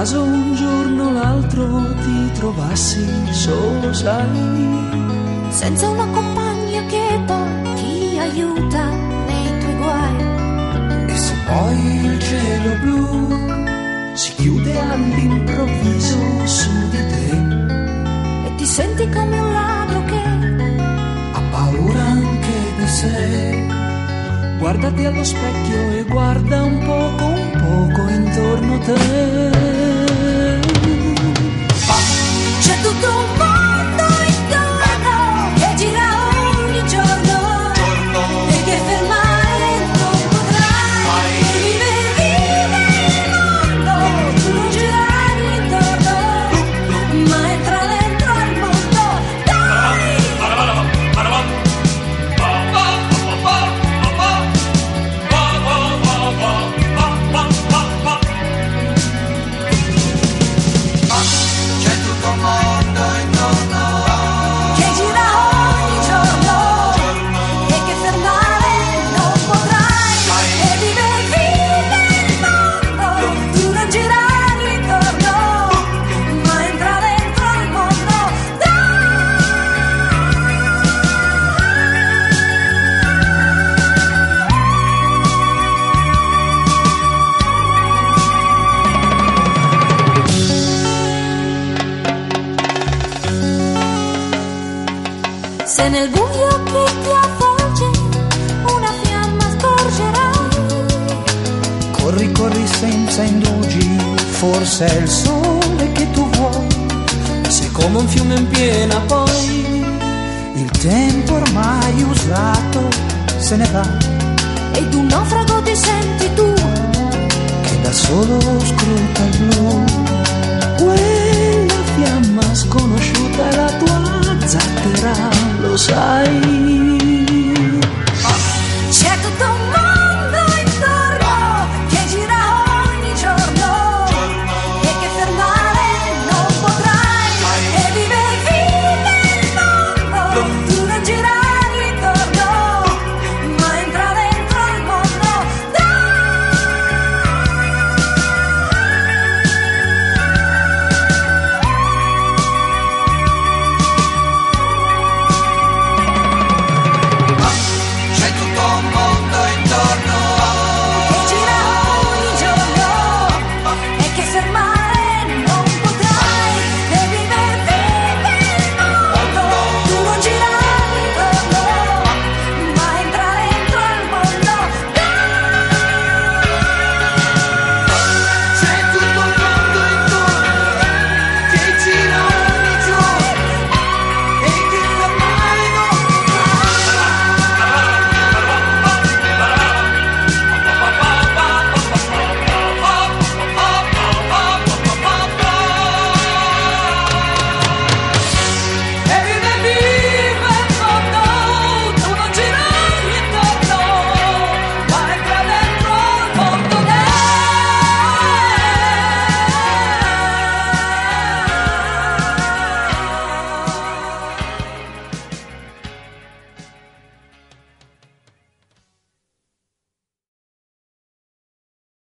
caso un giorno o l'altro ti trovassi solo, sai, senza una compagna che poi ti aiuta nei tuoi guai. e se poi il cielo blu si chiude all'improvviso su di te E ti senti come un ladro che ha paura anche di sé, guardati allo specchio e guarda un poco intorno a te. c'è tutto un mondo intorno che gira ogni giorno e che fermare non potrai. Vive il mondo, tu non girare intorno, ma entra dentro al mondo, dai! C'è tutto un mondo intorno Che gira ogni giorno e che fermare non potrai. E vive il mondo, tu non girare intorno, ma entra dentro il mondo, se nel buio che ti avvolge una fiamma scorgerai. corri, corri senza indugi, forse è il sole che tu vuoi, sei come un fiume in piena poi, il tempo ormai usato se ne va, Ed un naufrago ti senti tu, che da solo scruta il blu, quella fiamma sconosciuta è la tua zattera, lo sai.